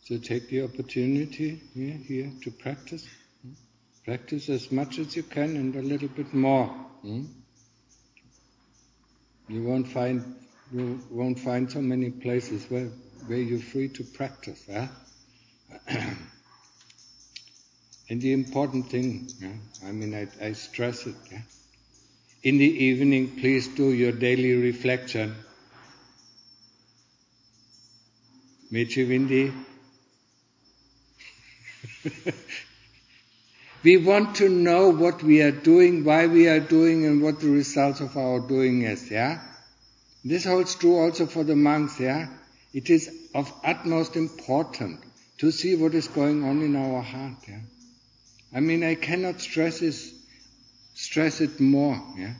So take the opportunity here to practice. Practice as much as you can and a little bit more. You won't find so many places where you're free to practice. And the important thing, I stress it. In the evening, please do your daily reflection. Mechi Vindi. We want to know what we are doing, why we are doing, and what the results of our doing is, This holds true also for the monks, It is of utmost importance to see what is going on in our heart, I cannot stress it more,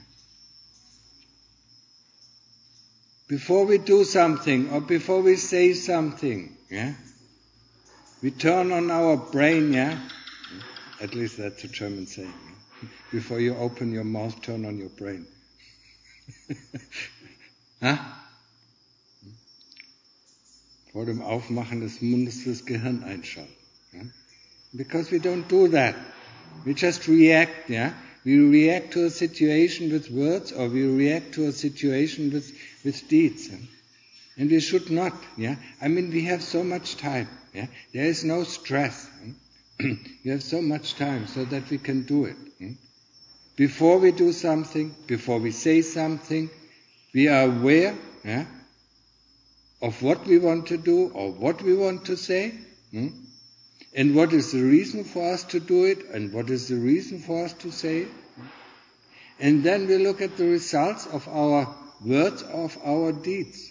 Before we do something, or before we say something, we turn on our brain, At least that's a German saying. Before you open your mouth, turn on your brain. Vor dem Aufmachen des Mundes das Gehirn einschalten. Because we don't do that. We just react, We react to a situation with words, or we react to a situation with deeds. And we should not, we have so much time, There is no stress. We have so much time so that we can do it. Before we do something, before we say something, we are aware of what we want to do or what we want to say, and what is the reason for us to do it, and what is the reason for us to say it. And then we look at the results of our words, of our deeds.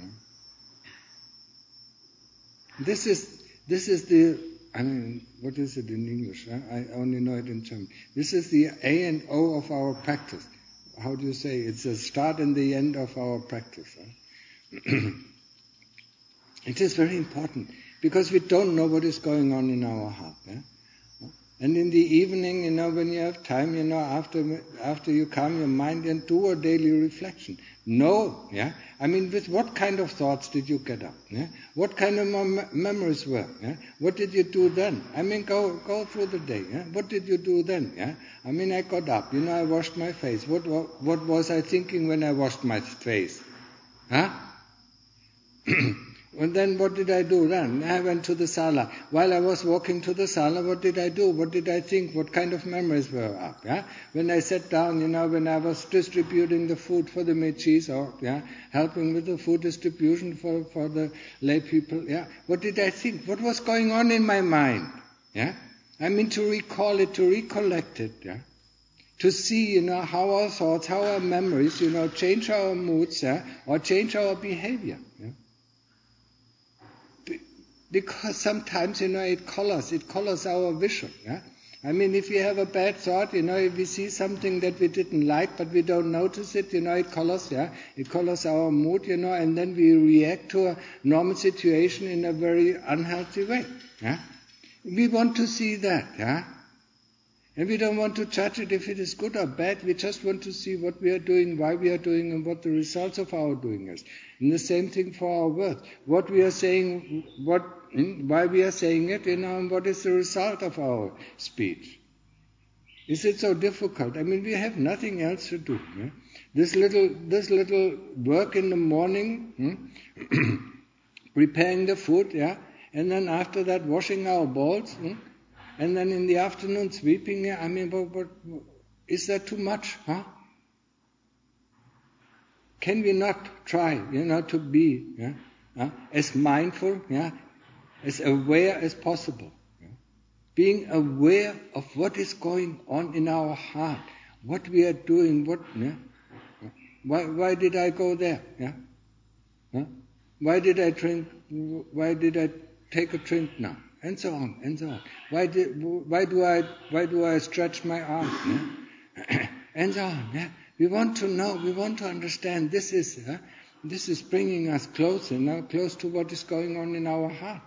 This is the, what is it in English? I only know it in German. This is the A and O of our practice. How do you say? It's the start and the end of our practice. It is very important, because we don't know what is going on in our heart. And in the evening, when you have time, after you calm your mind, and do a daily reflection. Know, with what kind of thoughts did you get up? What kind of memories were? What did you do then? Go through the day. What did you do then? I got up. I washed my face. What was I thinking when I washed my face? And then what did I do then? I went to the sala. While I was walking to the sala, what did I do? What did I think? What kind of memories were up? When I sat down, when I was distributing the food for the mechis, or helping with the food distribution for the lay people, what did I think? What was going on in my mind? To recall it, to recollect it, to see, how our thoughts, how our memories, change our moods, or change our behavior. Because sometimes, it colors our vision. If we have a bad thought, if we see something that we didn't like, but we don't notice it, it colors our mood, and then we react to a normal situation in a very unhealthy way. We want to see that, And we don't want to judge it if it is good or bad. We just want to see what we are doing, why we are doing, and what the results of our doing is. And the same thing for our words. What we are saying, why we are saying it, and what is the result of our speech. Is it so difficult? We have nothing else to do. This little work in the morning, preparing the food, and then after that washing our bowls, and then in the afternoon sweeping, but is that too much, Can we not try, to be as mindful, as aware as possible? Being aware of what is going on in our heart, what we are doing, why did I go there? Why did I drink? Why did I take a drink now? And so on, and so on. Why do I stretch my arm? And so on. We want to know. We want to understand. This is bringing us closer, close to what is going on in our heart.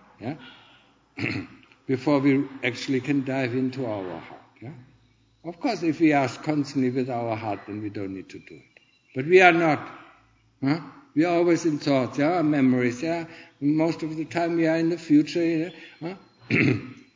Before we actually can dive into our heart. Of course, if we ask constantly with our heart, then we don't need to do it. But we are not. We are always in thoughts, yeah, memories, yeah. Most of the time we are in the future, you know, huh?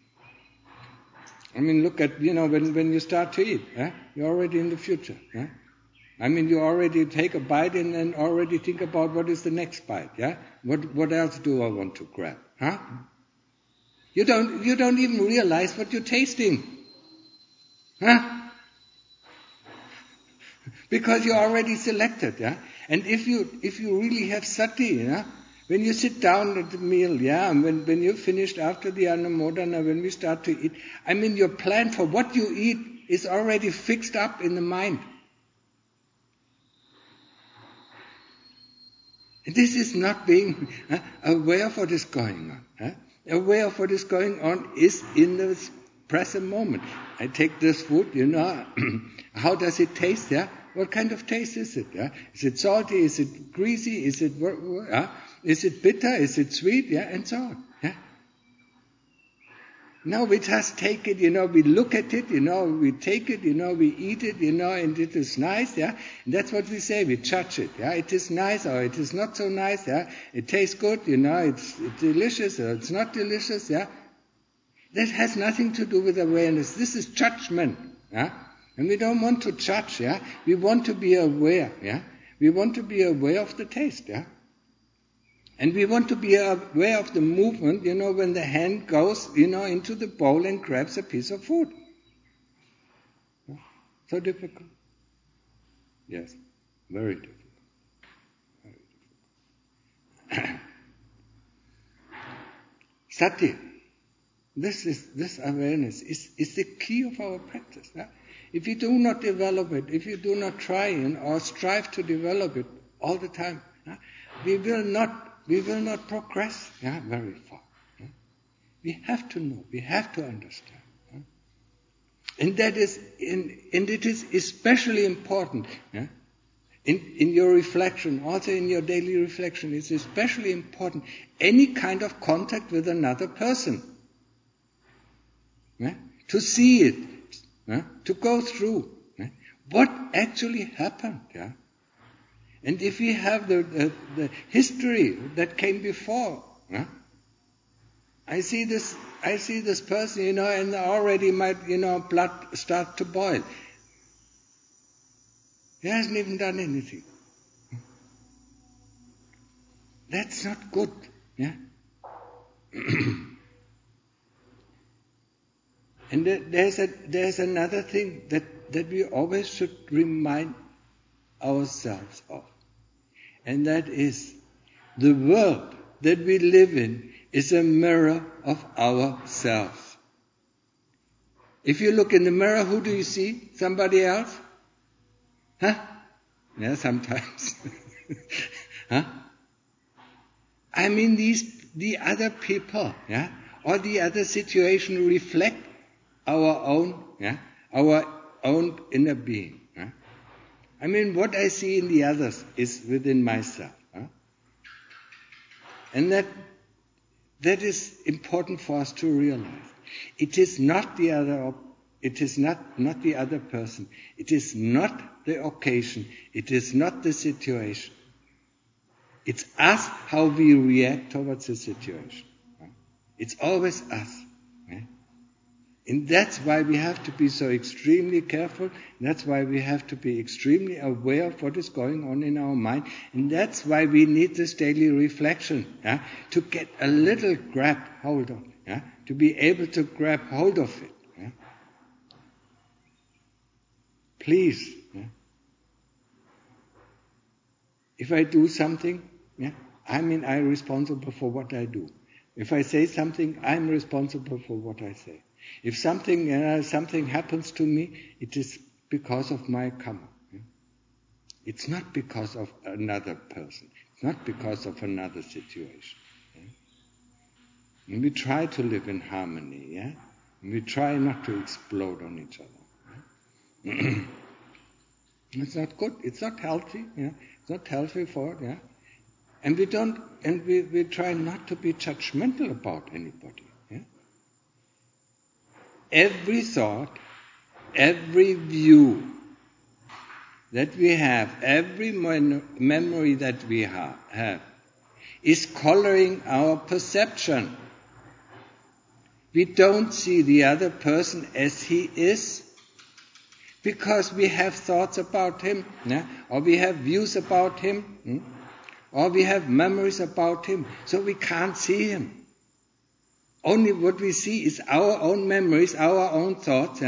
I mean, look at, when you start to eat, you're already in the future. I mean, you already take a bite and then already think about what is the next bite. Yeah, what else do I want to grab? Huh? You don't even realize what you're tasting, huh? Because you already selected. Yeah, and if you really have sati, when you sit down at the meal, and when you're finished after the Anumodana, when we start to eat, I mean, your plan for what you eat is already fixed up in the mind. This is not being aware of what is going on. Aware of what is going on is in the present moment. I take this food, how does it taste? Yeah, what kind of taste is it? Yeah, is it salty? Is it greasy? Is it bitter? Is it sweet? Yeah, and so on. Yeah. Now we just take it, we look at it, we take it, we eat it, and it is nice, yeah. And that's what we say, we judge it, yeah. It is nice or it is not so nice, yeah. It tastes good, it's delicious or it's not delicious, yeah. That has nothing to do with awareness. This is judgment, yeah. And we don't want to judge, yeah. We want to be aware, yeah. We want to be aware of the taste, yeah. And we want to be aware of the movement, when the hand goes, into the bowl and grabs a piece of food. So difficult? Yes, very difficult. Very difficult. Sati, this awareness is the key of our practice. Yeah? If you do not develop it, if you do not try or strive to develop it all the time, we will not progress very far. We have to know, we have to understand. And that is, and it is especially important in your reflection, also in your daily reflection, it's especially important any kind of contact with another person. To see it, to go through what actually happened. And if we have the history that came before, I see this person, and already my, blood start to boil. He hasn't even done anything. That's not good. Yeah. And there's another thing that we always should remind ourselves of. And that is, the world that we live in is a mirror of ourselves. If you look in the mirror, who do you see? Somebody else? Huh? Yeah, sometimes. Huh? I mean, the other people, or the other situation reflect our own inner being. I mean, what I see in the others is within myself. And that is important for us to realize. It is not the other. It is not the other person. It is not the occasion. It is not the situation. It's us, how we react towards the situation. It's always us. And that's why we have to be so extremely careful. That's why we have to be extremely aware of what is going on in our mind. And that's why we need this daily reflection, to get a little hold on, to be able to grab hold of it. Please, if I do something, I'm responsible for what I do. If I say something, I'm responsible for what I say. If something happens to me, it is because of my karma. It's not because of another person. It's not because of another situation. And we try to live in harmony. And we try not to explode on each other. It's not good. It's not healthy. It's not healthy for it. And we try not to be judgmental about anybody. Every thought, every view that we have, every memory that we have, is coloring our perception. We don't see the other person as he is because we have thoughts about him, or we have views about him, or we have memories about him, so we can't see him. Only what we see is our own memories, our own thoughts.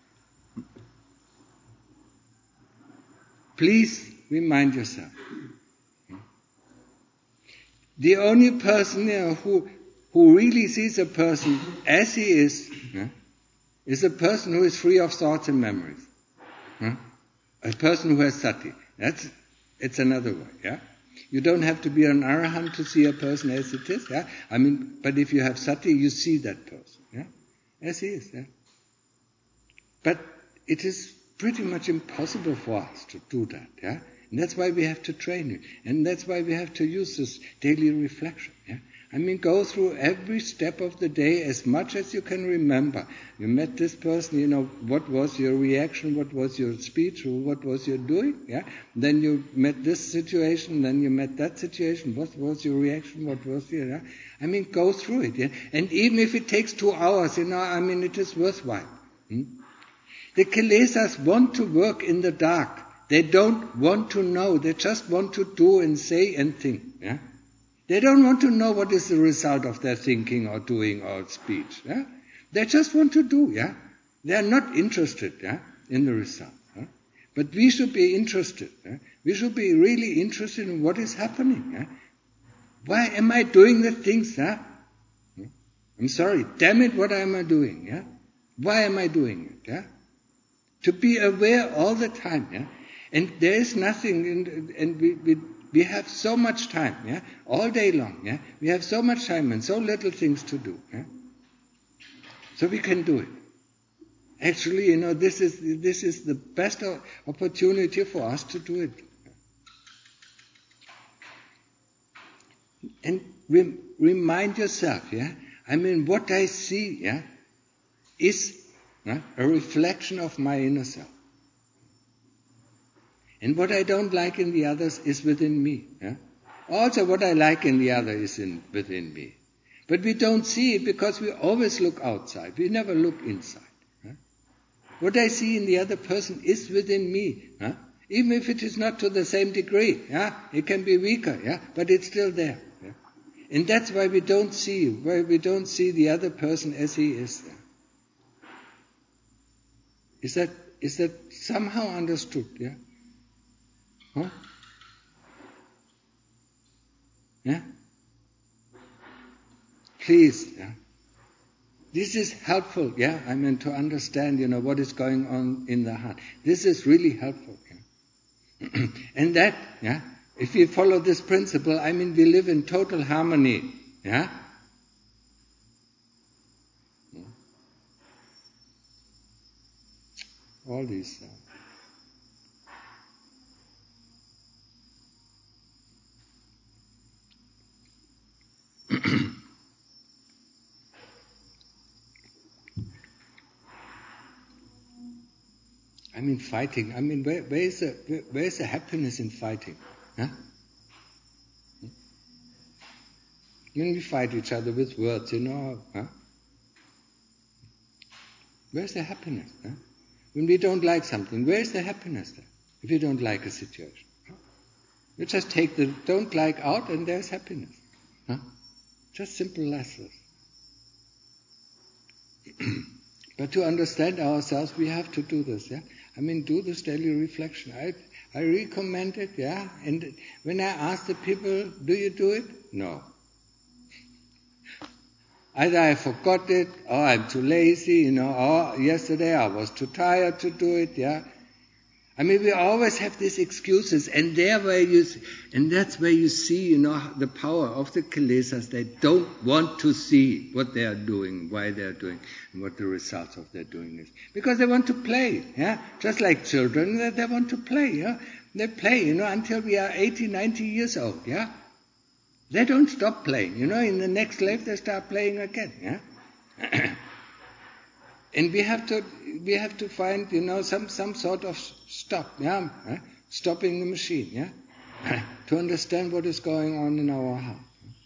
Please remind yourself. The only person who really sees a person as he is a person who is free of thoughts and memories. A person who has sati. It's another way. You don't have to be an arahant to see a person as it is. But if you have sati, you see that person as he is. But it is pretty much impossible for us to do that. And that's why we have to train it. And that's why we have to use this daily reflection. Go through every step of the day as much as you can remember. You met this person, what was your reaction, what was your speech, or what was your doing? Then you met this situation, then you met that situation, what was your reaction, what was your... go through it. And even if it takes 2 hours, it is worthwhile. The kilesas want to work in the dark. They don't want to know. They just want to do and say and think. They don't want to know what is the result of their thinking or doing or speech. They just want to do. They are not interested in the result. But we should be interested. We should be really interested in what is happening. Why am I doing the things? I'm sorry. Damn it, what am I doing? Why am I doing it? To be aware all the time. And there is nothing, and we have so much time, all day long, we have so much time and so little things to do, so we can do it. Actually, this is the best opportunity for us to do it. And remind yourself, what I see, is a reflection of my inner self. And what I don't like in the others is within me. Also what I like in the other is within me. But we don't see it because we always look outside. We never look inside. What I see in the other person is within me. Even if it is not to the same degree. It can be weaker, but it's still there. And that's why we don't see the other person as he is. Is that somehow understood? Please, this is helpful, to understand, what is going on in the heart. This is really helpful, And that, if we follow this principle, we live in total harmony, All these... fighting. Where is the happiness in fighting? When we fight each other with words, Where's the happiness? When we don't like something, where's the happiness there? If you don't like a situation. You just take the don't like out and there's happiness. Just simple as this. But to understand ourselves, we have to do this, do this daily reflection. I recommend it, And when I ask the people, do you do it? No. Either I forgot it, or I'm too lazy, or yesterday I was too tired to do it, we always have these excuses, and that's where you see, the power of the kilesas. They don't want to see what they are doing, why they are doing, and what the results of their doing is. Because they want to play, Just like children, they want to play, They play, until we are 80, 90 years old, They don't stop playing, in the next life they start playing again, And we have to find, some sort of stop, yeah, stopping the machine, yeah, to understand what is going on in our heart.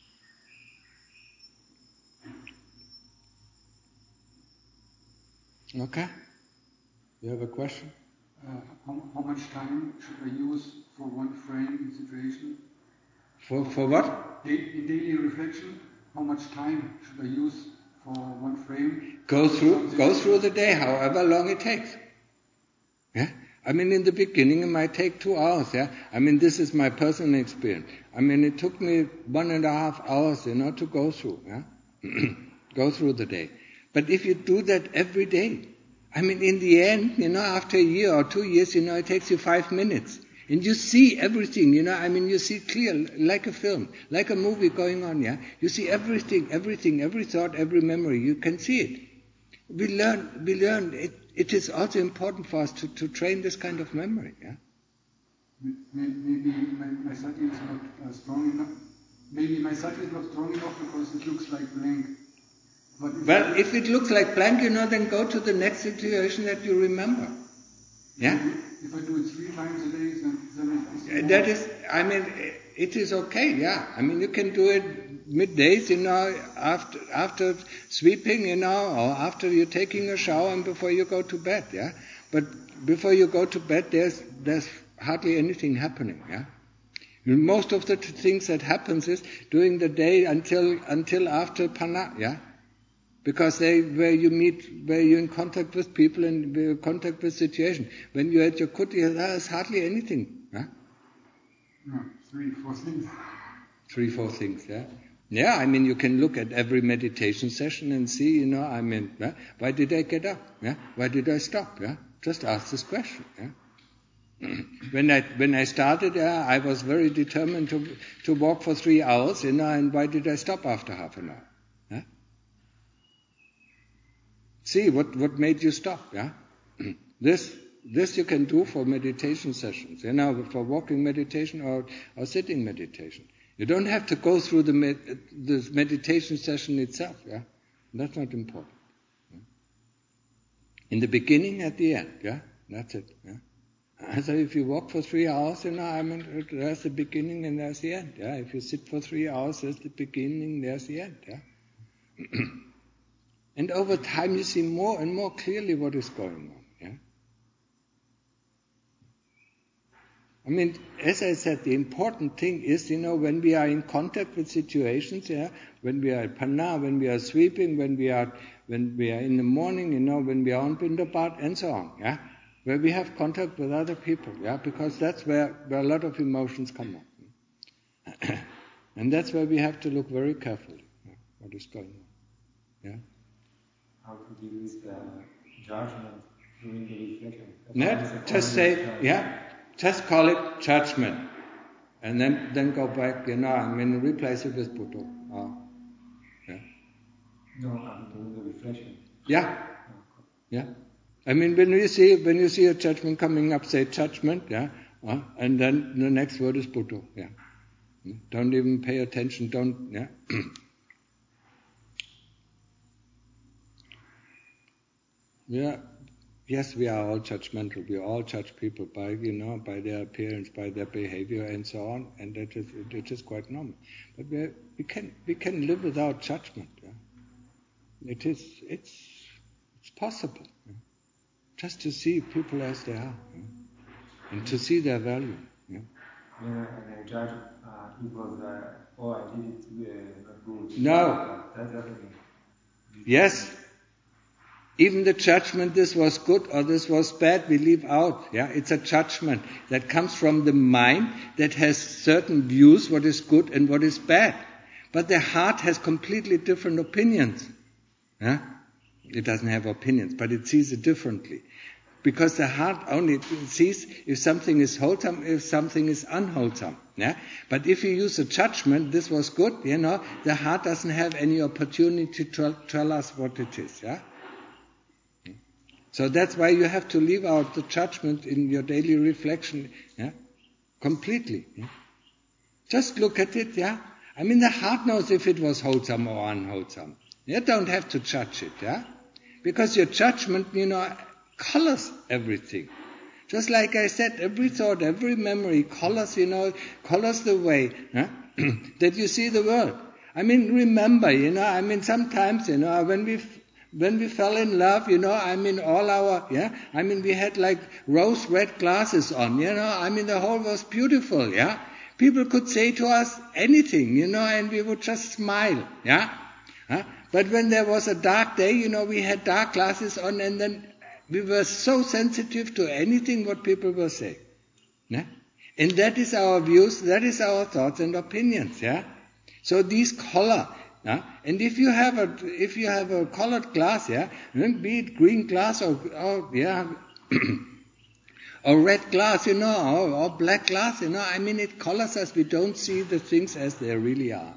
Okay? You have a question? How much time should I use for one frame situation? For what? In daily reflection, how much time should I use for one frame? Go through the day, however long it takes. Yeah? I mean, in the beginning it might take 2 hours, yeah? I mean, this is my personal experience. I mean, it took me 1.5 hours, to go through, yeah? Go through the day. But if you do that every day, I mean, in the end, after a year or 2 years, it takes you 5 minutes. And you see everything, I mean, you see clear, like a film, like a movie going on, yeah? You see everything, every thought, every memory, you can see it. We learn, it is also important for us to train this kind of memory, yeah? Maybe my sati is not strong enough. Maybe my sati is not strong enough because it looks like blank. Well, if it looks like blank, then go to the next situation that you remember. Yeah? If I do it 3 times a day, then it's that is, I mean, it is okay, yeah. I mean, you can do it middays, after sweeping, or after you're taking a shower and before you go to bed, yeah. But before you go to bed, there's hardly anything happening, yeah. Most of the things that happens is during the day until after Pana, yeah. Because where you're in contact with people and in contact with situation. When you're at your kuti, there's hardly anything. Huh? No, 3-4 things. 3-4 things, yeah. Yeah, I mean, you can look at every meditation session and see, why did I get up? Yeah? Why did I stop? Yeah? Just ask this question. Yeah? When I started, I was very determined to walk for 3 hours, and why did I stop after half an hour? Yeah? See what made you stop, yeah? This you can do for meditation sessions, for walking meditation or sitting meditation. You don't have to go through the meditation session itself, yeah? That's not important. Yeah? In the beginning, at the end, yeah? That's it, yeah? So if you walk for 3 hours, there's the beginning and there's the end, yeah? If you sit for 3 hours, there's the beginning, there's the end, yeah? And over time you see more and more clearly what is going on. Yeah? I mean, as I said, the important thing is, when we are in contact with situations, yeah, when we are at Pana, when we are sweeping, when we are in the morning, when we are on Bindabat, and so on, yeah, where we have contact with other people, yeah, because that's where a lot of emotions come up. And that's where we have to look very carefully, yeah, what is going on. Yeah. How to deal with the judgment during the reflection? Just say, just call it judgment. And then go back, replace it with Buddha. Yeah. No, I'm doing the reflection. Yeah. Yeah. I mean, when you see a judgment coming up, say judgment, yeah, and then the next word is Buddha, yeah. Don't even pay attention, yeah. Yeah, yes, we are all judgmental. We all judge people by their appearance, by their behavior, and so on. And it is quite normal. But we can live without judgment. Yeah? It's possible. Yeah? Just to see people as they are, yeah? And to see their value. Yeah? And I judge it was I did it not good. No. That doesn't mean. Yes. Even the judgment, this was good or this was bad, we leave out. Yeah, it's a judgment that comes from the mind that has certain views, what is good and what is bad. But the heart has completely different opinions. Yeah? It doesn't have opinions, but it sees it differently. Because the heart only sees if something is wholesome, if something is unwholesome. Yeah? But if you use a judgment, this was good, the heart doesn't have any opportunity to tell us what it is. Yeah? So that's why you have to leave out the judgment in your daily reflection, yeah, completely. Yeah? Just look at it, yeah. I mean, the heart knows if it was wholesome or unwholesome. You don't have to judge it, yeah, because your judgment, colors everything. Just like I said, every thought, every memory colors the way that you see the world. I mean, remember, sometimes, when we fell in love, all our, we had like rose red glasses on, the whole was beautiful, People could say to us anything, and we would just smile, But when there was a dark day, we had dark glasses on, and then we were so sensitive to anything what people were saying. And that is our views, that is our thoughts and opinions, So these color, and if you have a colored glass, be it green glass or or red glass, or black glass, it colors us. We don't see the things as they really are.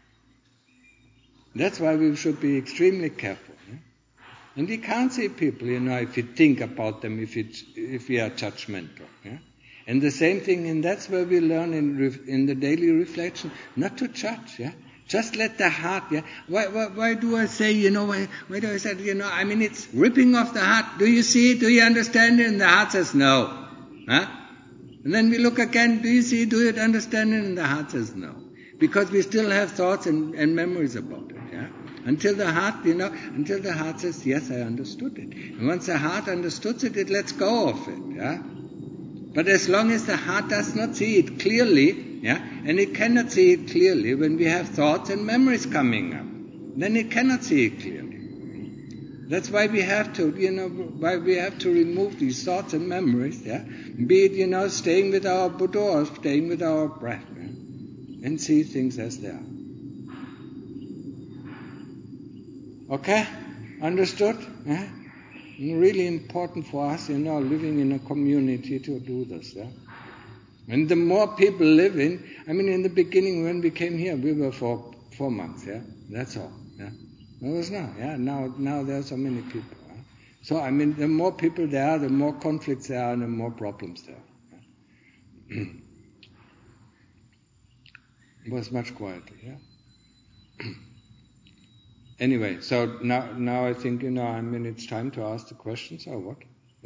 That's why we should be extremely careful. And we can't see people, if we think about them, if we are judgmental. And the same thing, and that's where we learn in the daily reflection, not to judge. Just let the heart. Why do I say? Why do I say? It's ripping off the heart. Do you see it? Do you understand it? And the heart says no. And then we look again. Do you see it? Do you understand it? And the heart says no, because we still have thoughts and memories about it. Until the heart says yes, I understood it. And once the heart understood it, it lets go of it. But as long as the heart does not see it clearly, and it cannot see it clearly when we have thoughts and memories coming up, then it cannot see it clearly. That's why we have to, remove these thoughts and memories, be it, staying with our Buddha or staying with our breath, and see things as they are. Okay? Understood? Really important for us, living in a community to do this. And the more people live in the beginning when we came here, we were for 4 months. That's all. There was no. Now there are so many people. So the more people there are, the more conflicts there are, and the more problems there are. It was much quieter. Anyway, so now I think it's time to ask the questions or what?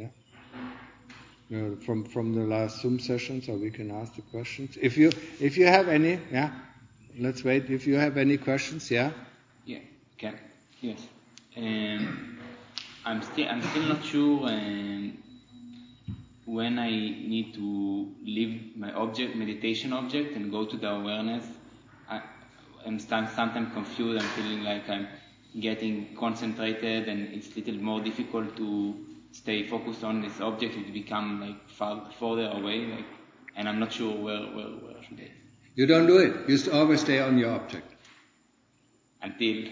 From the last Zoom session, so we can ask the questions. If you have any, let's wait. If you have any questions, okay, yes. I'm still not sure when I need to leave my meditation object and go to the awareness. I'm sometimes confused. I'm feeling like I'm getting concentrated, and it's a little more difficult to stay focused on this object. It become like further away, and I'm not sure where should I. You don't do it. You always stay on your object. Until.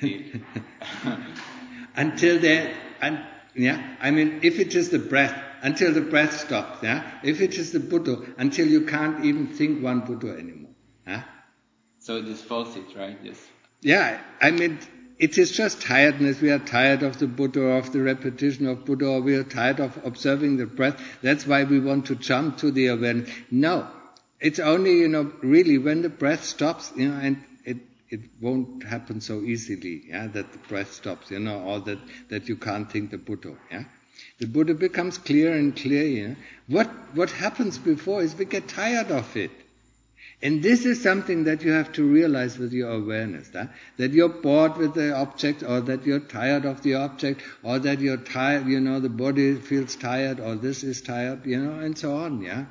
Until then, if it is the breath, until the breath stops. If it is the Buddha, until you can't even think one Buddha anymore. So this force it, right? Yes. Yeah, it is just tiredness. We are tired of the Buddha, of the repetition of Buddha, or we are tired of observing the breath. That's why we want to jump to the awareness. No, it's only, really when the breath stops, and it won't happen so easily, that the breath stops, or that you can't think the Buddha, The Buddha becomes clear and clear, What happens before is we get tired of it. And this is something that you have to realize with your awareness, that you're bored with the object, or that you're tired of the object, or that you're tired, the body feels tired, or this is tired, and so on,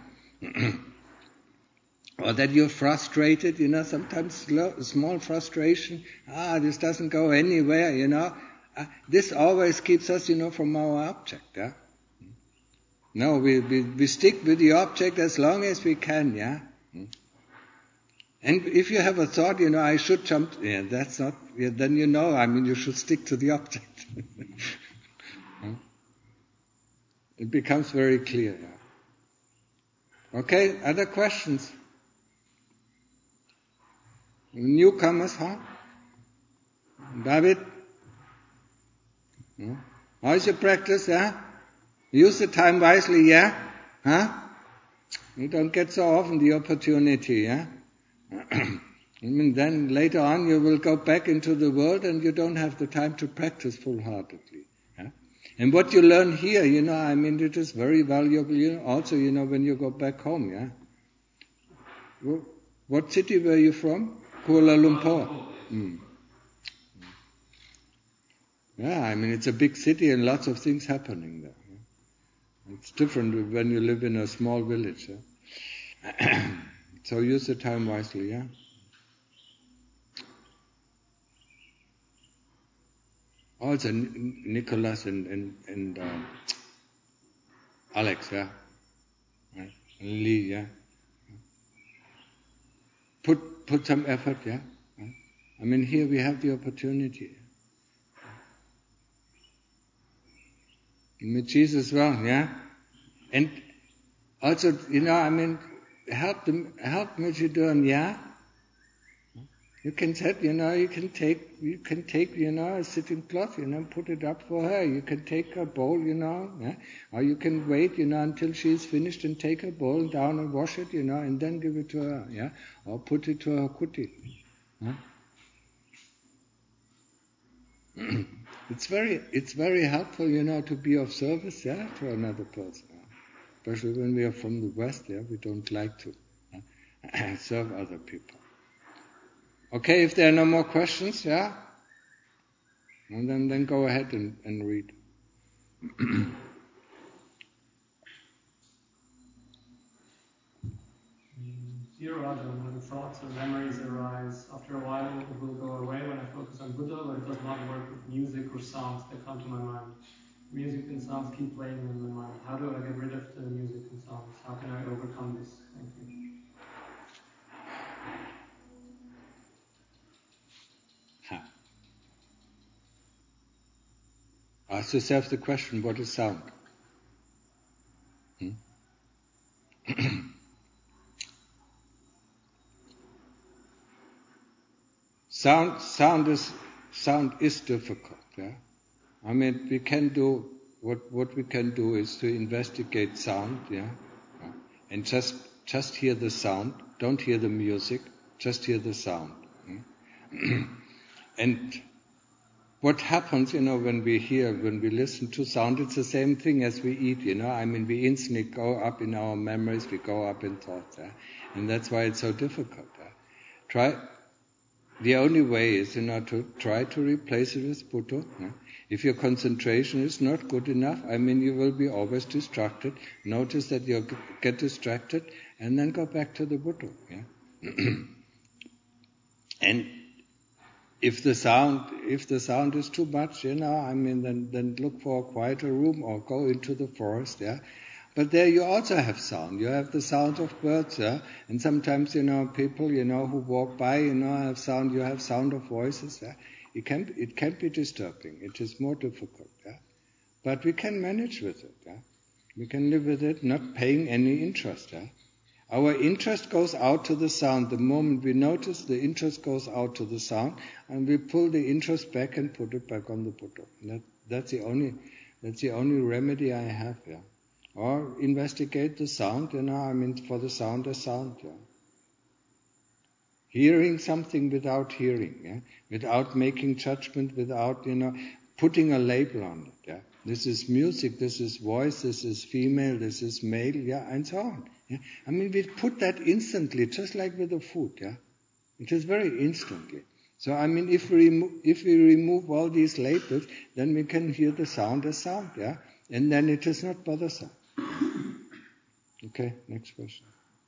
Or that you're frustrated, sometimes small frustration, this doesn't go anywhere, This always keeps us, from our object, No, we stick with the object as long as we can, And if you have a thought, I should jump, that's not, then you should stick to the object. It becomes very clear. Okay, other questions? Newcomers, David? How's your practice, Use the time wisely, You don't get so often the opportunity, Then later on you will go back into the world and you don't have the time to practice full-heartedly. And what you learn here, it is very valuable, also, when you go back home, yeah? What city were you from? Kuala Lumpur. Yeah, it's a big city and lots of things happening there. Yeah? It's different when you live in a small village. Yeah? So use the time wisely, yeah? Also, Nicholas and Alex, yeah? Right? And Lee, yeah? Put some effort, yeah? Right? Here we have the opportunity. With Jesus well, yeah? And also, help Macedonia, yeah? You can set, you can take, a sitting cloth, put it up for her. You can take her bowl, yeah? Or you can wait, until she's finished and take her bowl down and wash it, and then give it to her, yeah? Or put it to her kuti. Huh? It's very helpful, to be of service, yeah, to another person. Yeah? Especially when we are from the West, yeah, we don't like to serve other people. Okay, if there are no more questions, yeah? And then go ahead and read. Dear Rajan, when thoughts or memories arise, after a while it will go away when I focus on Buddha, but it does not work with music or sounds that come to my mind. Music and sounds keep playing in my mind. How do I get rid of the music and sounds? How can I overcome this? Thank you. Ask yourself the question, what is sound? Sound is difficult, yeah? We can do, what we can do is to investigate sound, yeah? And just hear the sound, don't hear the music, just hear the sound. And what happens, when we listen to sound, it's the same thing as we eat, we instantly go up in our memories, we go up in thoughts, yeah? And that's why it's so difficult. Yeah? The only way is, to try to replace it with Buddha. Yeah? If your concentration is not good enough, you will be always distracted. Notice that you get distracted, and then go back to the Buddha. Yeah? And if the sound is too much, then look for a quieter room or go into the forest, yeah. But there you also have sound. You have the sound of birds, yeah. And sometimes, people, who walk by, have sound. You have sound of voices, yeah. It can be disturbing. It is more difficult, yeah. But we can manage with it, yeah. We can live with it, not paying any interest, yeah. Our interest goes out to the sound. The moment we notice, the interest goes out to the sound, and we pull the interest back and put it back on the Buddha. That's the only remedy I have, yeah. Or investigate the sound, for the sound as sound, yeah. Hearing something without hearing, yeah. Without making judgment, without, putting a label on it, yeah. This is music, this is voice, this is female, this is male, yeah, and so on. Yeah? We put that instantly, just like with the food, yeah. It is very instantly. So, if we remove all these labels, then we can hear the sound as sound, yeah. And then it is not bothersome. Okay, next question.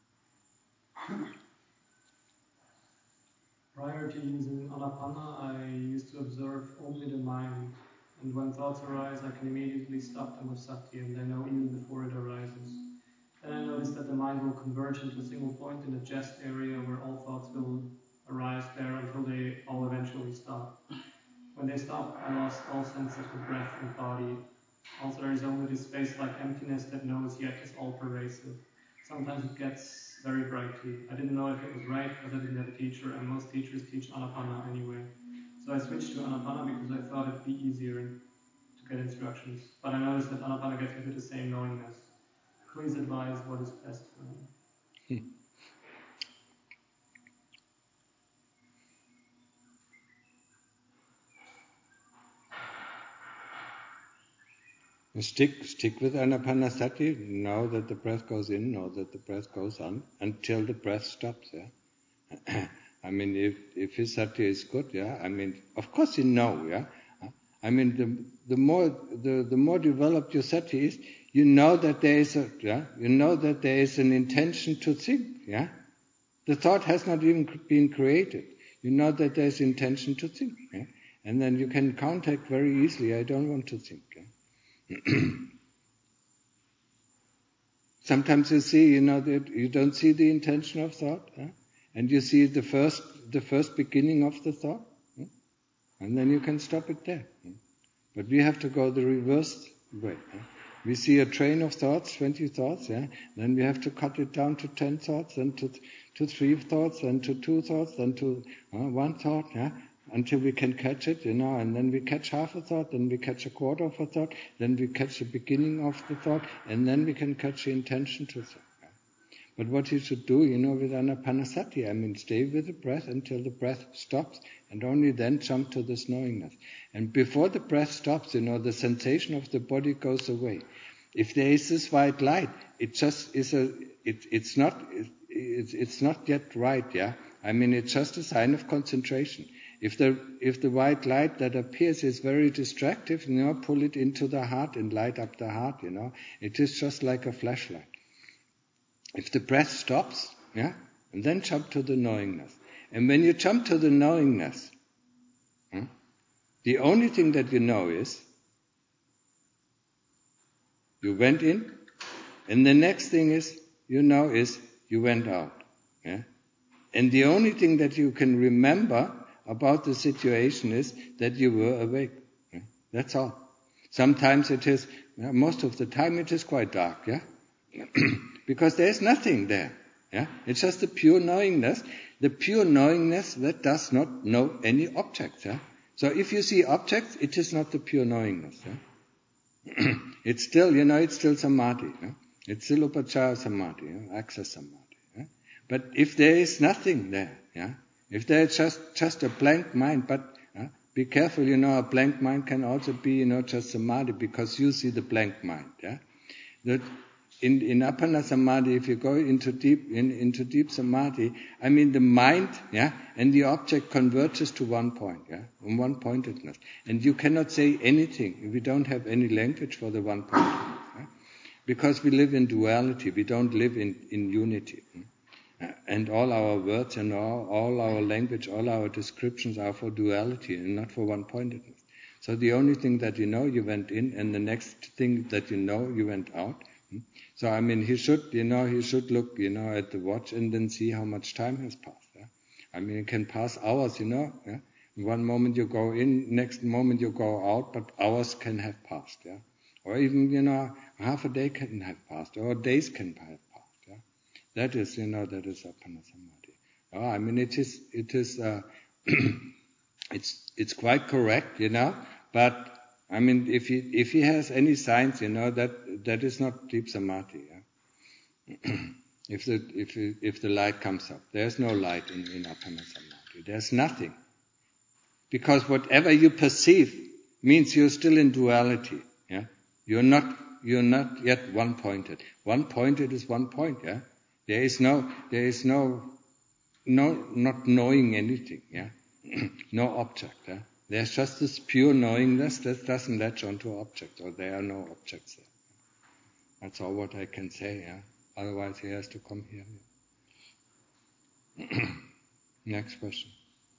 Prior to using Anapana, I used to observe only the mind. And when thoughts arise, I can immediately stop them with Sati, and I know even before it arises. Then I noticed that the mind will converge into a single point in the chest area where all thoughts will arise there until they all eventually stop. When they stop, I lost all sense of the breath and body. Also, there is only this space-like emptiness that knows yet is all-pervasive. Sometimes it gets very brightly. I didn't know if it was right because I didn't have a teacher, and most teachers teach Anapana anyway. So I switched to Anapana because I thought it'd be easier to get instructions. But I noticed that Anapana gets me to the same knowingness. Please advise what is best for me. Stick with Anapanasati. Know that the breath goes in, know that the breath goes on, until the breath stops. Yeah. I mean, if his sati is good, yeah. I mean, of course you know, yeah. I mean, the more developed your sati is, you know that there is an intention to think, yeah. The thought has not even been created. You know that there is intention to think, yeah? And then you can contact very easily. I don't want to think. Yeah? Sometimes you see, that you don't see the intention of thought, yeah? And you see the first beginning of the thought, yeah? And then you can stop it there. Yeah? But we have to go the reverse way. Yeah? We see a train of thoughts, 20 thoughts, yeah. Then we have to cut it down to 10 thoughts, then to 3 thoughts, then to 2 thoughts, then to 1 thought, yeah. Until we can catch it, and then we catch half a thought, then we catch a quarter of a thought, then we catch the beginning of the thought, and then we can catch the intention to thought. Yeah? But what you should do, with Anapanasati, I mean, stay with the breath until the breath stops, and only then jump to this knowingness. And before the breath stops, the sensation of the body goes away. If there is this white light, it just is it's not yet right, yeah. I mean, it's just a sign of concentration. If the white light that appears is very distractive, pull it into the heart and light up the heart, It is just like a flashlight. If the breath stops, yeah, and then jump to the knowingness. And when you jump to the knowingness, the only thing that you know is you went in, and the next thing is you went out. Yeah? And the only thing that you can remember about the situation is that you were awake. Yeah? That's all. Sometimes it is, most of the time it is quite dark, yeah? Because there is nothing there. Yeah? It's just the pure knowingness. The pure knowingness that does not know any objects. Yeah? So if you see objects, it is not the pure knowingness. Yeah? It's still, it's still samadhi. Yeah? It's still upachara samadhi, access samadhi. Yeah? But if there is nothing there, yeah? If there is just a blank mind, but be careful, a blank mind can also be, just samadhi, because you see the blank mind. Yeah? That in Appana Samadhi, if you go into deep samadhi, I mean the mind, yeah, and the object converges to one point, yeah, on one pointedness. And you cannot say anything if we don't have any language for the one pointedness. Yeah? Because we live in duality, we don't live in unity. And all our words and all our language, all our descriptions are for duality and not for one pointedness. So the only thing that you went in, and the next thing that you went out. So I mean, he should look, at the watch and then see how much time has passed. Yeah? I mean, it can pass hours, Yeah? One moment you go in, next moment you go out, but hours can have passed, yeah. Or even, half a day can have passed, or days can have passed, yeah. That is Appana Samadhi. Oh, I mean, it is, it's quite correct, but I mean, if he has any signs, that is not deep samadhi. Yeah? if the light comes up, there's no light in Appana Samadhi. There's nothing, because whatever you perceive means you're still in duality. Yeah, you're not yet one pointed. One pointed is one point. Yeah, there is no not knowing anything. Yeah, no object. Yeah. There's just this pure knowingness that doesn't latch onto objects, or there are no objects there. That's all what I can say, yeah. Otherwise he has to come here. Yeah. Next question.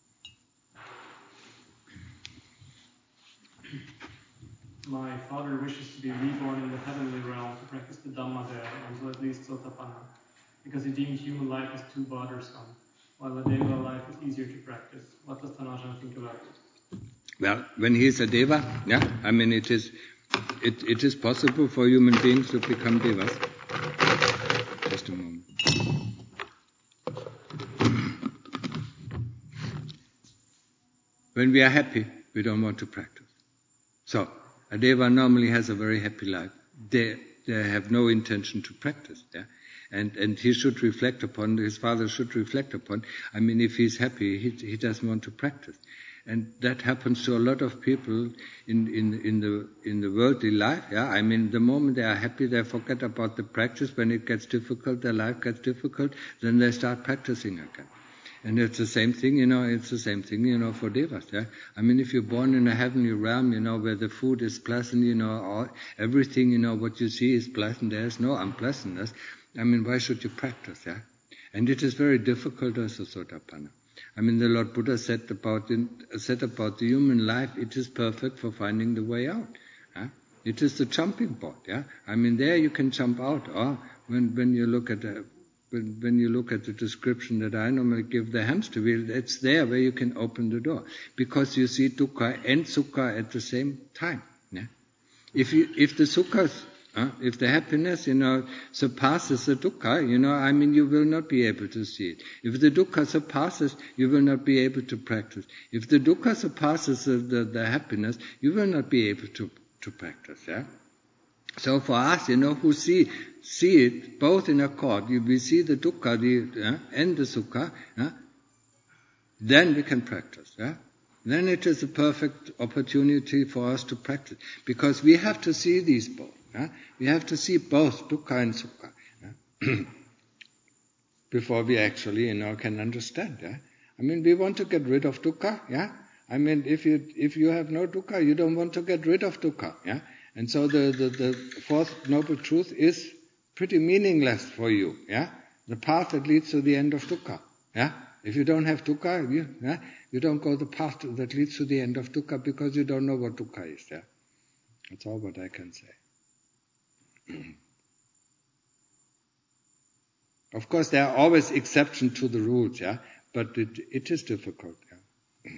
My father wishes to be reborn in the heavenly realm to practice the Dhamma there until at least Sotapanna, because he deemed human life as too bothersome, while the Deva life is easier to practice. What does Tanajan think about it? Well, when he is a Deva, yeah, I mean it is possible for human beings to become Devas. Just a moment. When we are happy, we don't want to practice. So, a Deva normally has a very happy life. They have no intention to practice, yeah. And he should reflect upon, his father should reflect upon, I mean, if he's happy, he doesn't want to practice. And that happens to a lot of people in the worldly life. Yeah, I mean, the moment they are happy, they forget about the practice. When it gets difficult, their life gets difficult, then they start practicing again. And it's the same thing, it's the same thing, for devas, yeah. I mean, if you're born in a heavenly realm, where the food is pleasant, everything, what you see is pleasant, there's no unpleasantness. I mean, why should you practice, yeah? And it is very difficult as a Sotapanna. I mean, the Lord Buddha said about the human life, it is perfect for finding the way out. Yeah? It is the jumping board, yeah. I mean, there you can jump out. Or when you look at the description that I normally give, the hamster wheel, it's there where you can open the door, because you see dukkha and sukha at the same time. Yeah? If the sukhas, if the happiness, surpasses the dukkha, I mean, you will not be able to see it. If the dukkha surpasses, you will not be able to practice. If the dukkha surpasses the happiness, you will not be able to practice. Yeah. So for us, who see it both in accord, we see the dukkha and the sukha, then we can practice. Yeah? Then it is a perfect opportunity for us to practice, because we have to see these both. Yeah? We have to see both dukkha and sukha, yeah? Before we actually, can understand. Yeah? I mean, we want to get rid of dukkha. Yeah? I mean, if you have no dukkha, you don't want to get rid of dukkha. Yeah? And so the fourth noble truth is pretty meaningless for you. Yeah? The path that leads to the end of dukkha. Yeah? If you don't have dukkha, you don't go the path that leads to the end of dukkha, because you don't know what dukkha is. Yeah? That's all what I can say. Of course, there are always exceptions to the rules, yeah, but it is difficult. Yeah.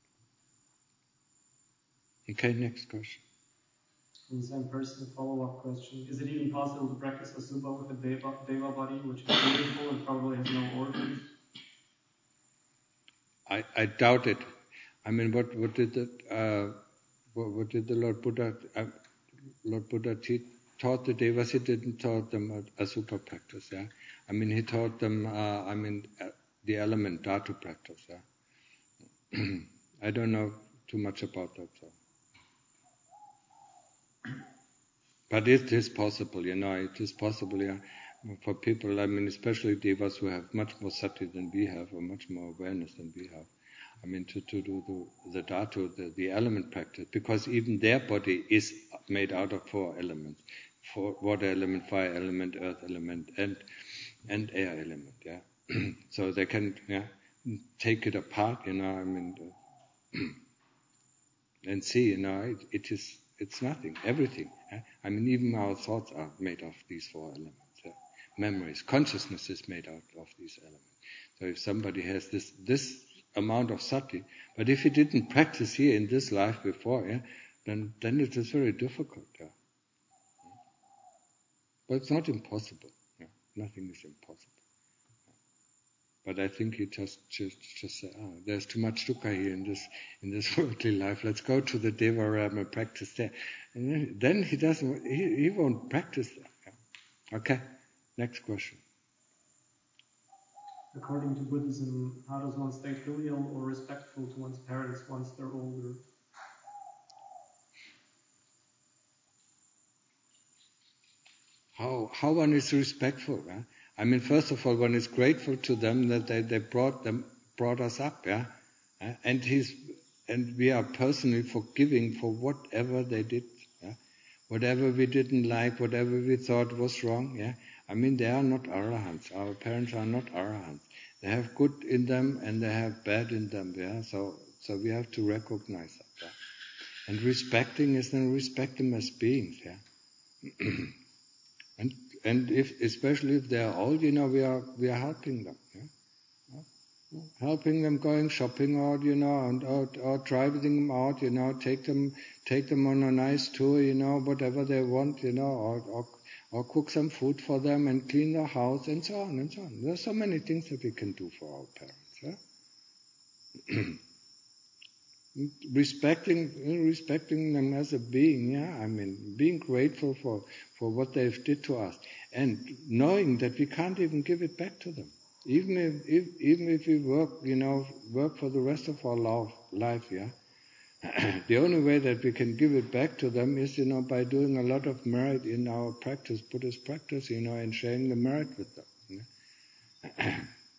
Okay, next question. From the same person, a follow-up question: is it even possible to practice asubha with a deva body, which is beautiful and probably has no organs? I doubt it. I mean, what did the Lord Buddha? Lord Buddha taught the devas. He didn't taught them asubha practice. Yeah, I mean, he taught them. The element dhatu practice. Yeah, I don't know too much about that. So. But it is possible, it is possible, yeah, for people, I mean, especially devas who have much more sati than we have, or much more awareness than we have. I mean, to do the dhatu, the element practice, because even their body is made out of 4 elements: water element, fire element, earth element, and air element, yeah. So they can, take it apart, I mean, and see, it's nothing, everything. I mean, even our thoughts are made of these 4 elements. Memories, consciousness is made out of these elements. So if somebody has this amount of sati, but if he didn't practice here in this life before, then it is very difficult. Yeah. But it's not impossible. Yeah. Nothing is impossible. But I think he just said, there's too much dukkha here in this worldly life. Let's go to the Deva realm and practice there. And then he won't practice there. Yeah. Okay, next question. According to Buddhism, how does one stay filial or respectful to one's parents once they're older? How one is respectful? Yeah? I mean, first of all, one is grateful to them that they brought us up, yeah, and we are personally forgiving for whatever they did, yeah, whatever we didn't like, whatever we thought was wrong, yeah. I mean, they are not arahants. Our parents are not arahants. They have good in them and they have bad in them, yeah. So we have to recognize that, yeah? And respecting is then respect them as beings, yeah. And especially if they are old, we are helping them, yeah? Helping them going shopping out, or driving them out, take them on a nice tour, whatever they want, or cook some food for them and clean their house and so on and so on. There are so many things that we can do for our parents, yeah? Respecting them as a being, yeah. I mean, being grateful for what they've did to us, and knowing that we can't even give it back to them. Even if we work for the rest of our life, yeah. The only way that we can give it back to them is, by doing a lot of merit in our practice, Buddhist practice, and sharing the merit with them. Yeah.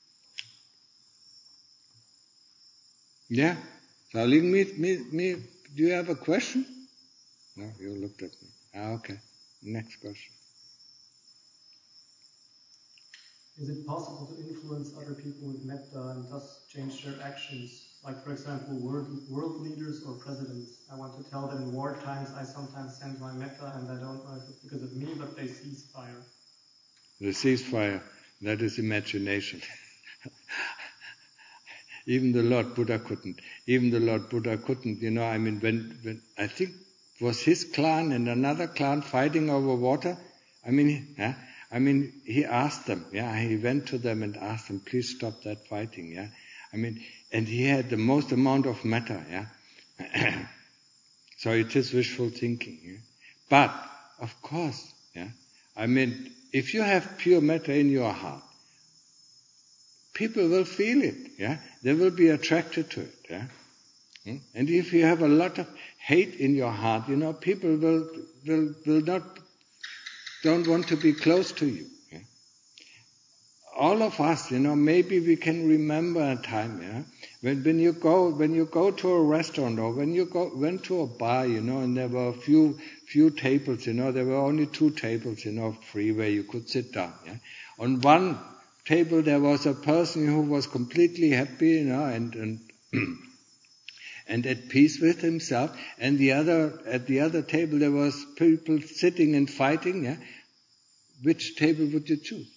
Yeah. So, do you have a question? No, you looked at me. Okay. Next question. Is it possible to influence other people with metta and thus change their actions? Like, for example, world leaders or presidents. I want to tell them in war times I sometimes send my metta and I don't know if it's because of me, but they cease fire. The ceasefire, that is imagination. Even the Lord Buddha couldn't. When I think it was his clan and another clan fighting over water, he asked them, he went to them and asked them, please stop that fighting, and he had the most amount of metta, So it is wishful thinking, But, of course, if you have pure metta in your heart, people will feel it, They will be attracted to it, And if you have a lot of hate in your heart, people will don't want to be close to you. All of us, maybe we can remember a time, when you go to a restaurant or when you went to a bar, and there were a few tables, there were only 2 tables, free where you could sit down. On one table there was a person who was completely happy, and at peace with himself, and at the other table there was people sitting and fighting. Which table would you choose?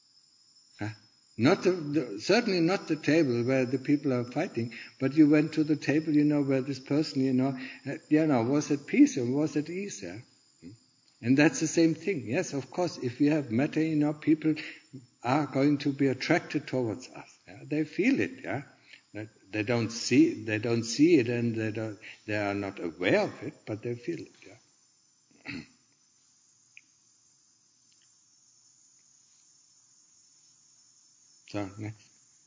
Certainly not the table where the people are fighting, but you went to the table, where this person, was at peace and was at ease. And that's the same thing. Yes, of course, if we have metta, people are going to be attracted towards us. They feel it. They don't see it, and they are not aware of it, but they feel it. So, next.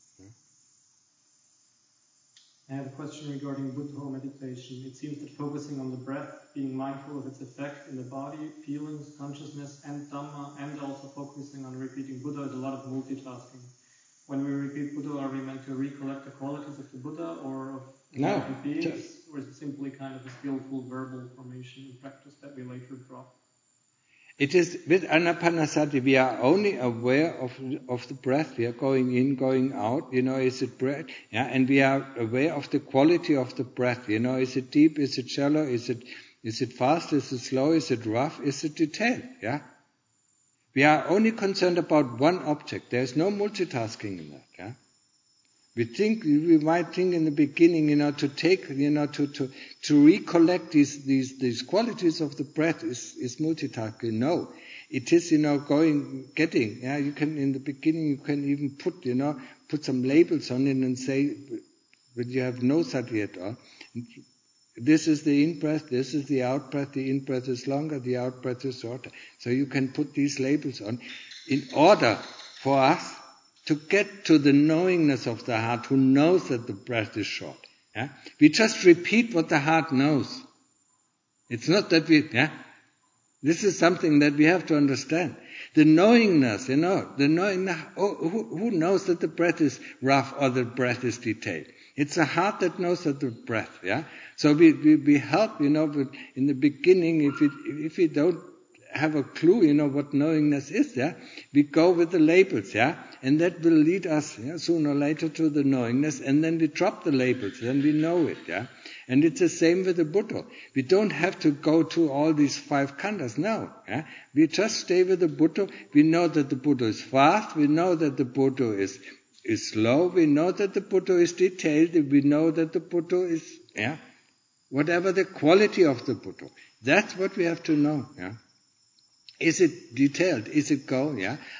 I have a question regarding Buddha meditation. It seems that focusing on the breath, being mindful of its effect in the body, feelings, consciousness, and Dhamma, and also focusing on repeating Buddha is a lot of multitasking. When we repeat Buddha, are we meant to recollect the qualities of the Buddha or of enlightened beings? Or is it simply kind of a skillful verbal formation and practice that we later drop? It is with Anapanasati, we are only aware of the breath. We are going in, going out, is it breath? And we are aware of the quality of the breath, is it deep, is it shallow, is it fast, is it slow, is it rough, is it detailed, We are only concerned about one object. There is no multitasking in that, We might think in the beginning, to take, to recollect these qualities of the breath is multitasking. No, it is, getting. You can, in the beginning, you can even put some labels on it and say, but you have no sati at all. This is the in-breath, this is the out-breath, the in-breath is longer, the out-breath is shorter. So you can put these labels on in order for us to get to the knowingness of the heart who knows that the breath is short. We just repeat what the heart knows. It's not that this is something that we have to understand. The knowingness, who knows that the breath is rough or the breath is detailed? It's the heart that knows that the breath, So we help, in the beginning, if we don't have a clue, what knowingness is, we go with the labels, and that will lead us, sooner or later to the knowingness, and then we drop the labels, then we know it, And it's the same with the Buddha. We don't have to go to all these 5 khandhas, no, We just stay with the Buddha. We know that the Buddha is fast, we know that the Buddha is slow, we know that the Buddha is detailed, we know that the Buddha is, whatever the quality of the Buddha. That's what we have to know, Is it detailed? Is it go?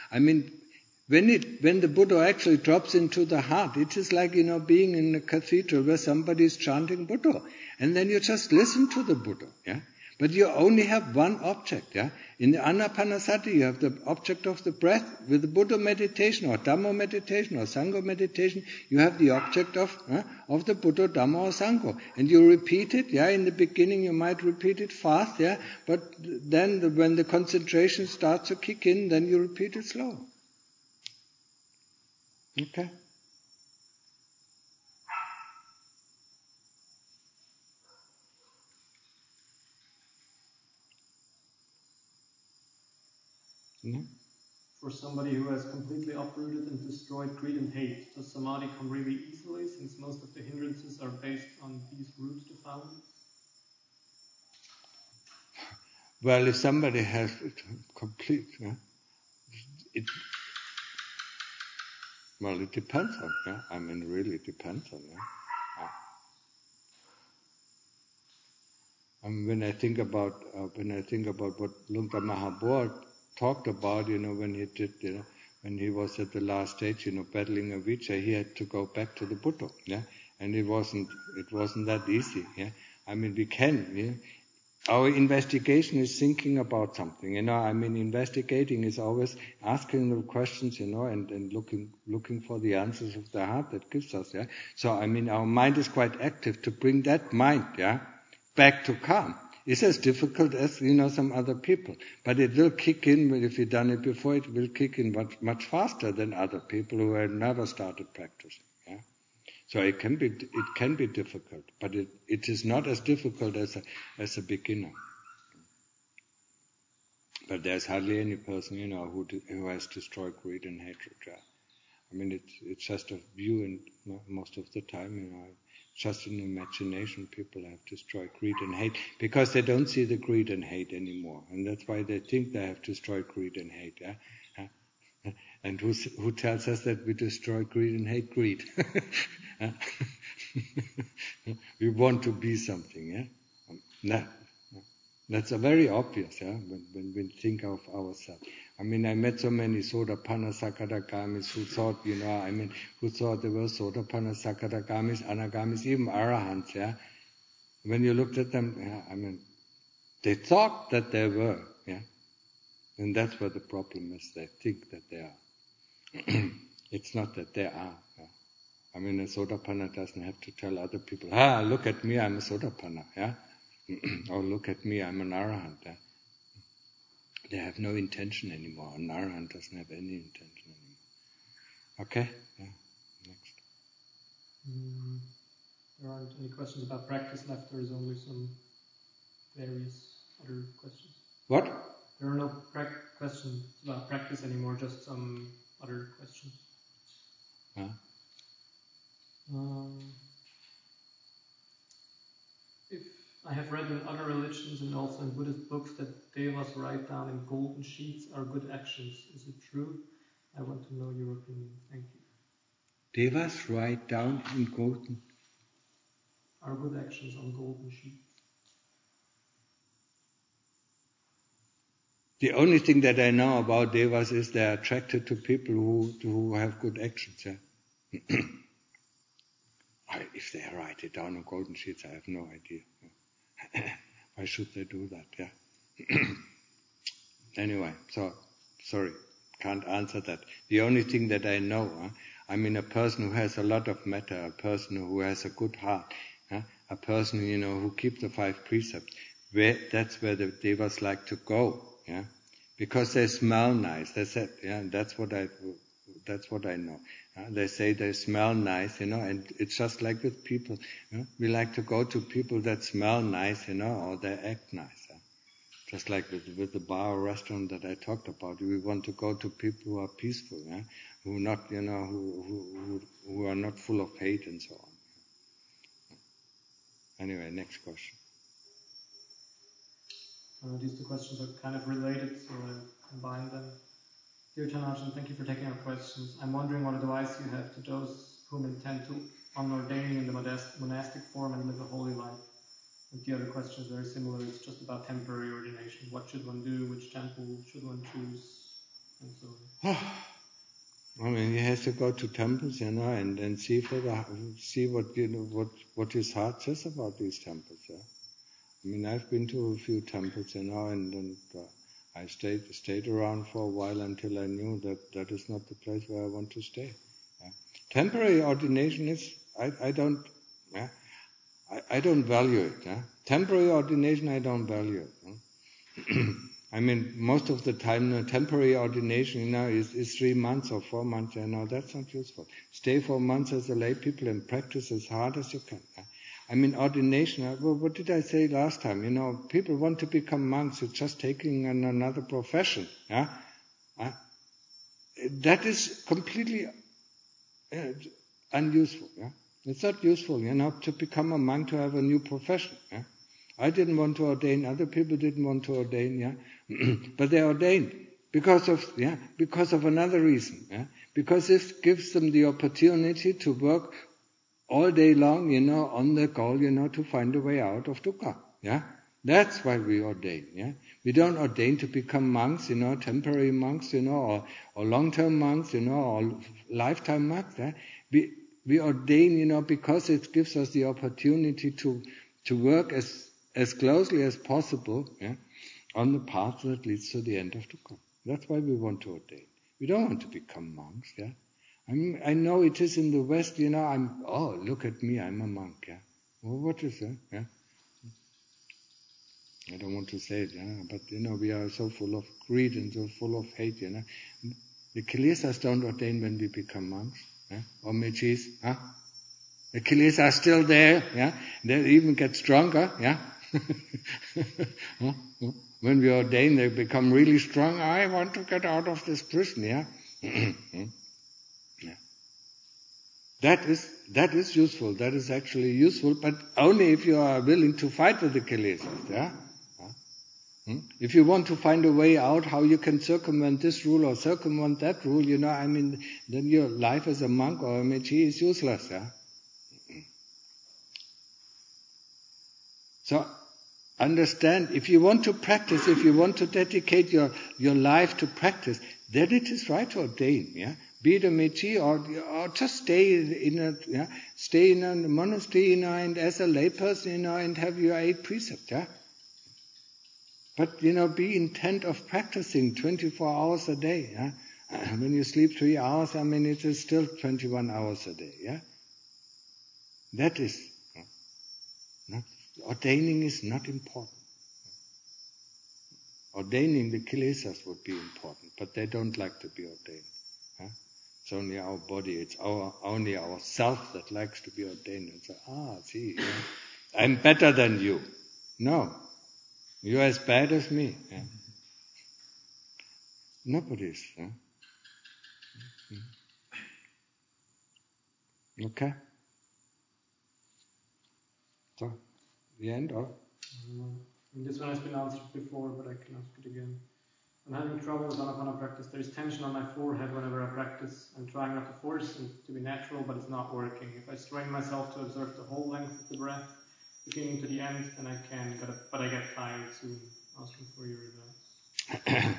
When the Buddha actually drops into the heart, it is like, being in a cathedral where somebody is chanting Buddha. And then you just listen to the Buddha, But you only have one object, yeah. In the Anapanasati, you have the object of the breath. With the Buddha meditation or Dhamma meditation or Sangha meditation, you have the object of the Buddha, Dhamma or Sangha. And you repeat it, yeah. In the beginning, you might repeat it fast, yeah. But then, when the concentration starts to kick in, then you repeat it slow. Okay. Mm-hmm. For somebody who has completely uprooted and destroyed greed and hate, does samadhi come really easily, since most of the hindrances are based on these roots defilements? Well, if somebody has complete, it depends on, really depends on, when I think about what Luang Por Mahabor talked about, when he did, when he was at the last stage, battling avijja, he had to go back to the Buddha, and it wasn't that easy, we can, our investigation is thinking about something, investigating is always asking the questions, and looking for the answers of the heart that gives us, So, our mind is quite active to bring that mind, back to calm. It's as difficult as, some other people. But it will kick in, if you've done it before, it will kick in much faster than other people who have never started practicing. So it can be difficult, but it is not as difficult as a beginner. But there's hardly any person, who has destroyed greed and hatred. It's just a view, and most of the time, just in imagination, people have destroyed greed and hate because they don't see the greed and hate anymore, and that's why they think they have destroyed greed and hate. And who tells us that we destroy greed and hate? Greed. We want to be something. That's a very obvious. When we think of ourselves. I met so many Sotapanna Sakadagamis who thought, who thought they were Sotapanna Sakadagamis, Anagamis, even Arahants, When you looked at them, they thought that they were, And that's where the problem is. They think that they are. It's not that they are. A Sotapanna doesn't have to tell other people, look at me, I'm a Sotapanna, or look at me, I'm an Arahant. They have no intention anymore. An Arahant doesn't have any intention anymore. Okay? Next. There aren't any questions about practice left. There is only some various other questions. What? There are no questions about practice anymore, just some other questions. If I have read in other religions and also in Buddhist books that devas write down in golden sheets are good actions. Is it true? I want to know your opinion. Thank you. Devas write down in golden? Are good actions on golden sheets. The only thing that I know about devas is they are attracted to people who have good actions. If they write it down on golden sheets, I have no idea. Why should they do that? Anyway, so sorry, can't answer that. The only thing that I know, a person who has a lot of metta, a person who has a good heart, a person who keeps the 5 precepts. That's where the devas like to go, because they smell nice. They said, that's what I know. They say they smell nice, and it's just like with people. We like to go to people that smell nice, or they act nice. Just like with the bar or restaurant that I talked about, we want to go to people who are peaceful, who not, who are not full of hate and so on. Anyway, next question. These 2 questions are kind of related, so I combine them. Dear Chanachan, thank you for taking our questions. I'm wondering what advice you have to those whom intend to unordaining in the monastic form and live a holy life. And the other question is very similar. It's just about temporary ordination. What should one do? Which temple should one choose? And so on. He has to go to temples, and see what his heart says about these temples. I mean, I've been to a few temples, and I stayed around for a while until I knew that is not the place where I want to stay. Yeah. Temporary ordination is, I don't value it. Yeah. Temporary ordination, I don't value it. Yeah. I mean, most of the time, temporary ordination, is 3 months or 4 months. That's not useful. Stay 4 months as a lay people and practice as hard as you can. Yeah. I mean, ordination, what did I say last time? People want to become monks, it's just taking another profession. Yeah? That is completely unuseful. Yeah? It's not useful, to become a monk, to have a new profession. Yeah? I didn't want to ordain, other people didn't want to ordain, yeah? But they ordained because of another reason. Yeah? Because it gives them the opportunity to work all day long, on the goal, to find a way out of dukkha. Yeah? That's why we ordain. Yeah? We don't ordain to become monks, temporary monks, or long-term monks, or lifetime monks. Yeah? We ordain, because it gives us the opportunity to work as closely as possible, yeah, on the path that leads to the end of dukkha. That's why we want to ordain. We don't want to become monks. Yeah? I know it is in the West, look at me, I'm a monk, yeah. Well, what is that? Yeah? I don't want to say it, yeah, but we are so full of greed and so full of hate, The Kilesas don't ordain when we become monks, yeah? Or mechis, huh? The Kilesas are still there, yeah. They even get stronger, yeah. When we ordain, they become really strong. I want to get out of this prison, yeah. That is useful. That is actually useful, but only if you are willing to fight with the Kilesas. Yeah? If you want to find a way out, how you can circumvent this rule or circumvent that rule, then your life as a monk or a mechi is useless. Yeah? So understand, if you want to practice, if you want to dedicate your life to practice, then it is right to ordain. Yeah. Be it a mechi or just stay in a monastery, and as a layperson, and have your 8 precepts, yeah. But be intent of practicing 24 hours a day, yeah. When you sleep 3 hours, it is still 21 hours a day, yeah. That is not ordaining is not important. Ordaining the Kilesas would be important, but they don't like to be ordained. Yeah? It's only our body, it's only our self that likes to be ordained and say, see, I'm better than you. No, you're as bad as me. Yeah? Nobody is. Yeah? Okay? So, the end or? This one has been answered before, but I can ask it again. I'm having trouble with Anapana practice. There is tension on my forehead whenever I practice. I'm trying not to force and to be natural, but it's not working. If I strain myself to observe the whole length of the breath, beginning to the end, then I can, but I get tired soon. Asking for your advice.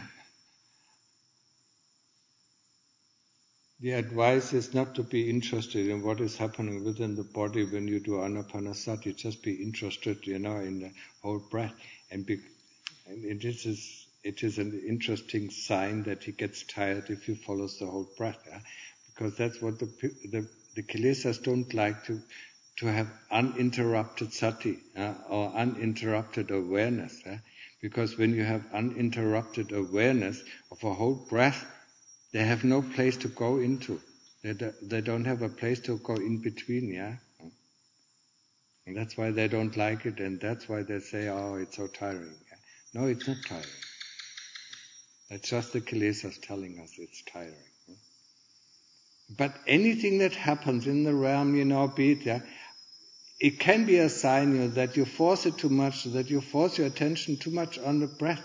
The advice is not to be interested in what is happening within the body when you do Anapanasati. Just be interested, in the whole breath. And it is an interesting sign that he gets tired if he follows the whole breath. Yeah? Because that's what the Kilesas don't like, to have uninterrupted sati, or uninterrupted awareness. Yeah? Because when you have uninterrupted awareness of a whole breath, they have no place to go into. They don't have a place to go in between, yeah? And that's why they don't like it, and that's why they say, it's so tiring. Yeah? No, it's not tiring. That's just the Kilesas telling us it's tiring. Yeah? But anything that happens in the realm, be it, yeah, it can be a sign that you force it too much, that you force your attention too much on the breath.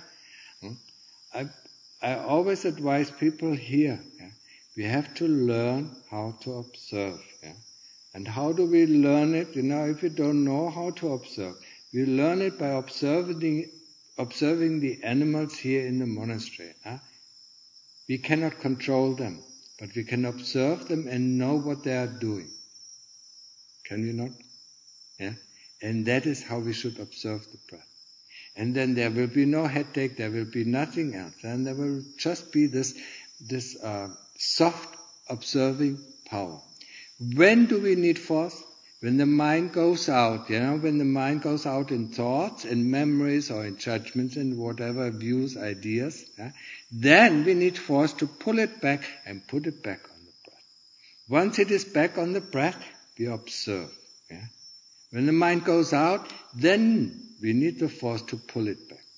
I always advise people here, yeah, we have to learn how to observe. Yeah? And how do we learn it? If you don't know how to observe, we learn it by observing the animals here in the monastery. Yeah? We cannot control them, but we can observe them and know what they are doing. Can we not? Yeah? And that is how we should observe the breath. And then there will be no headache, there will be nothing else. And there will just be this soft observing power. When do we need force? When the mind goes out, when the mind goes out in thoughts, in memories, or in judgments, and whatever views, ideas, then we need force to pull it back and put it back on the breath. Once it is back on the breath, we observe. When the mind goes out, then we need the force to pull it back.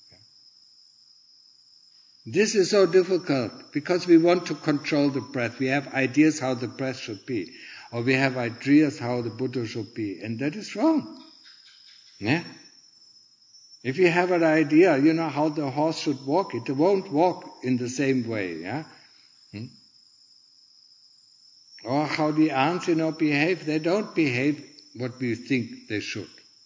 This is so difficult because we want to control the breath. We have ideas how the breath should be. Or we have ideas how the Buddha should be. And that is wrong. If you have an idea, how the horse should walk, it won't walk in the same way. Or how the ants, behave, they don't behave what we think they should.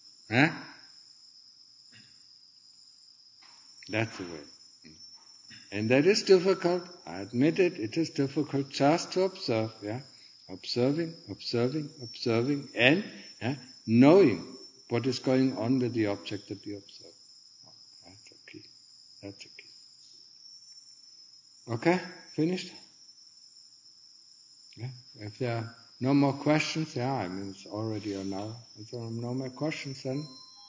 That's the way. And that is difficult. I admit it. It is difficult just to observe. Observing, and knowing what is going on with the object that we observe. That's the key. That's the key. Okay? Finished? If there are no more questions, it's already an hour. If there are no more questions then,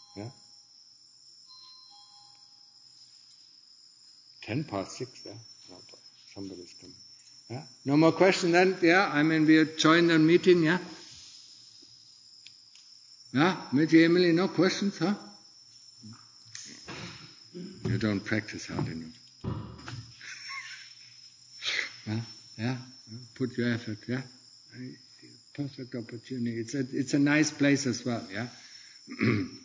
6:10, No, somebody's coming. No more questions then, we'll join the meeting, Mitzi, Emily, no questions, You don't practice hard enough. Put your effort, Perfect opportunity. It's a nice place as well,